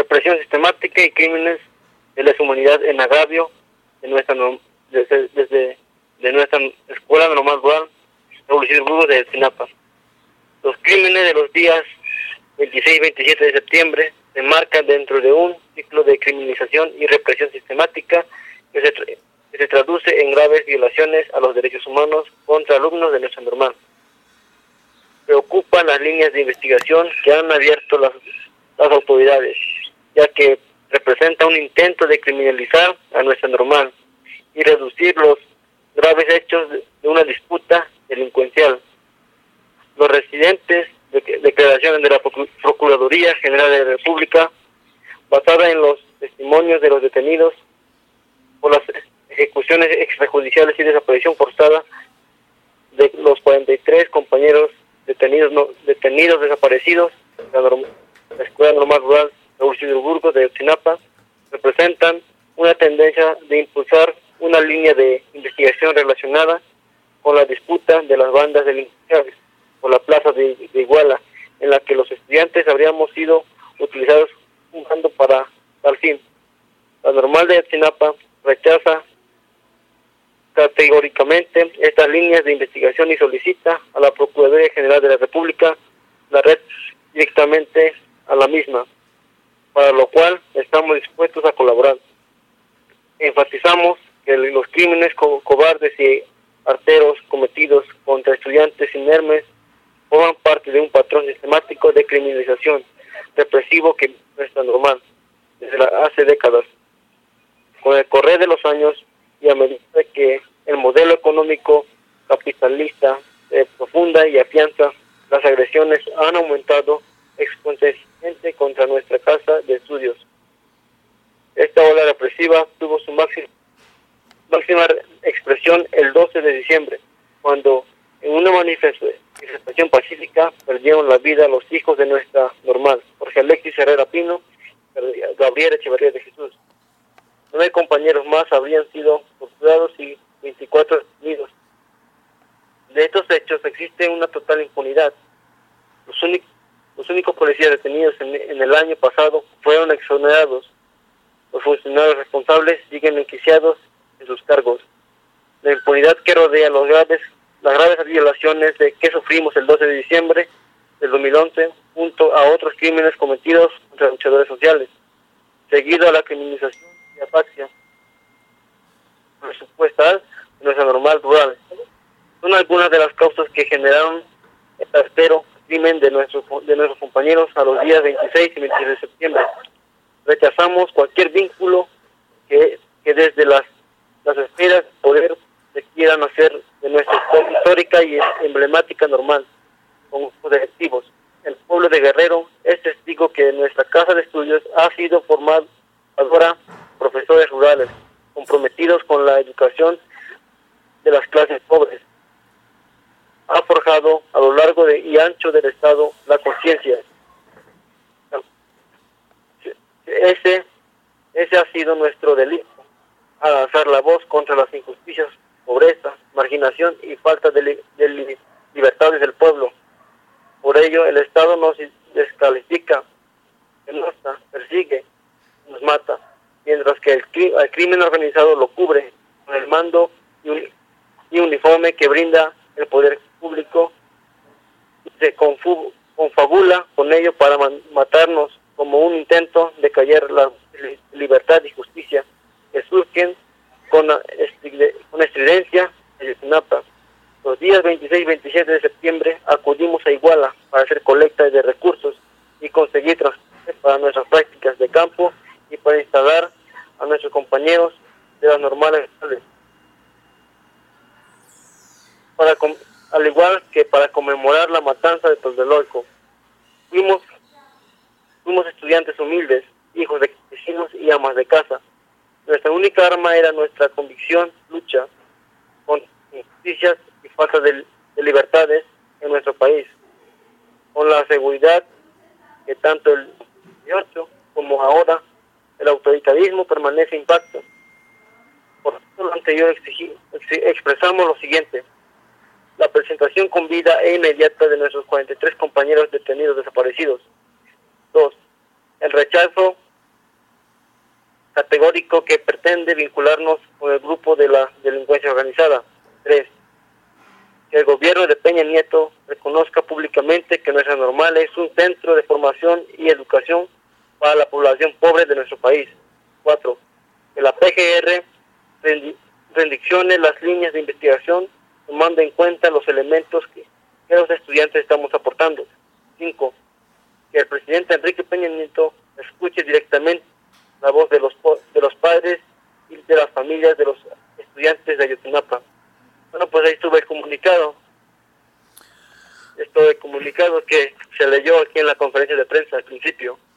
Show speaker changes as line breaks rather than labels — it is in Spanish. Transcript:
represión sistemática y crímenes de lesa humanidad en agravio de nuestra de nuestra Escuela Normal Rural Raúl Isidro Burgos de Ayotzinapa. Los crímenes de los días 26 y 27 de septiembre se marcan dentro de un ciclo de criminalización y represión sistemática que se traduce en graves violaciones a los derechos humanos contra alumnos de nuestra normal. Preocupan las líneas de investigación que han abierto las autoridades, ya que representa un intento de criminalizar a nuestra normal y reducir los graves hechos de una disputa delincuencial. Los residentes de declaraciones de la Procuraduría General de la República, basada en los testimonios de los detenidos por las ejecuciones extrajudiciales y desaparición forzada de los 43 compañeros detenidos desaparecidos de la Escuela Normal Rural Raúl Isidro Burgos de Ayotzinapa, representan una tendencia de impulsar una línea de investigación relacionada con la disputa de las bandas delincuenciales por la plaza de Iguala, en la que los estudiantes habríamos sido utilizados jugando para tal fin. La normal de Ayotzinapa rechaza categóricamente estas líneas de investigación y solicita a la Procuraduría General de la República la red directamente a la misma, para lo cual estamos dispuestos a colaborar. Enfatizamos que los crímenes cobardes y arteros cometidos contra estudiantes inermes forman parte de un patrón sistemático de criminalización represivo que no está normal desde hace décadas. Con el correr de los años y a medida que el modelo económico capitalista se profunda y afianza, las agresiones han aumentado exponencialmente contra nuestra casa de estudios. Esta ola represiva tuvo su máxima expresión el 12 de diciembre, cuando en una manifestación pacífica perdieron la vida los hijos de nuestra normal, Jorge Alexis Herrera Pino, Gabriel Echeverría de Jesús. 9 compañeros más habrían sido torturados y 24 detenidos. De estos hechos existe una total impunidad. Los únicos policías detenidos en el año pasado fueron exonerados. Los funcionarios responsables siguen enjuiciados en sus cargos. La impunidad que rodea las graves violaciones que sufrimos el 12 de diciembre del 2011, junto a otros crímenes cometidos contra luchadores sociales, seguido a la criminalización y apaxia presupuestal de nuestra normal rural, son algunas de las causas que generaron el artero crimen de nuestros compañeros a los días 26 y 27 de septiembre. Rechazamos cualquier vínculo que desde las esferas de poder se quieran hacer de nuestra histórica y emblemática normal con objetivos. El pueblo de Guerrero es testigo que nuestra casa de estudios ha sido formadora profesores rurales comprometidos con la educación de las clases pobres. Ha forjado a lo largo y ancho del Estado la conciencia. Ese ha sido nuestro delito, al alzar la voz contra las injusticias, pobreza, marginación y falta de libertades del pueblo. Por ello, el Estado nos descalifica, denota, persigue, nos mata, mientras que el crimen organizado lo cubre con el mando y uniforme que brinda el poder público. Se confabula con ello para matarnos como un intento de callar la libertad y justicia que surgen con estridencia de Ayotzinapa. Los días 26 y 27 de septiembre acudimos a Iguala para hacer colecta de recursos y conseguir transporte para nuestras prácticas de campo y para instalar a nuestros compañeros de las normales, al igual que para conmemorar la matanza de Tlatelolco. Fuimos estudiantes humildes, hijos de vecinos y amas de casa. Nuestra única arma era nuestra convicción, lucha contra injusticias y falta de libertades en nuestro país, con la seguridad que tanto el 18 como ahora el autoritarismo permanece intacto. Por todo lo anterior expresamos lo siguiente: la presentación con vida e inmediata de nuestros 43 compañeros detenidos desaparecidos. 2. El rechazo categórico que pretende vincularnos con el grupo de la delincuencia organizada. 3. Que el gobierno de Peña Nieto reconozca públicamente que Nuestra Normal es un centro de formación y educación para la población pobre de nuestro país. 4. Que la PGR redaccione las líneas de investigación tomando en cuenta los elementos que los estudiantes estamos aportando. 5. Que el presidente Enrique Peña Nieto escuche directamente la voz de los padres y de las familias de los estudiantes de Ayotzinapa. Bueno, pues ahí estuvo el comunicado. Esto de comunicado que se leyó aquí en la conferencia de prensa al principio.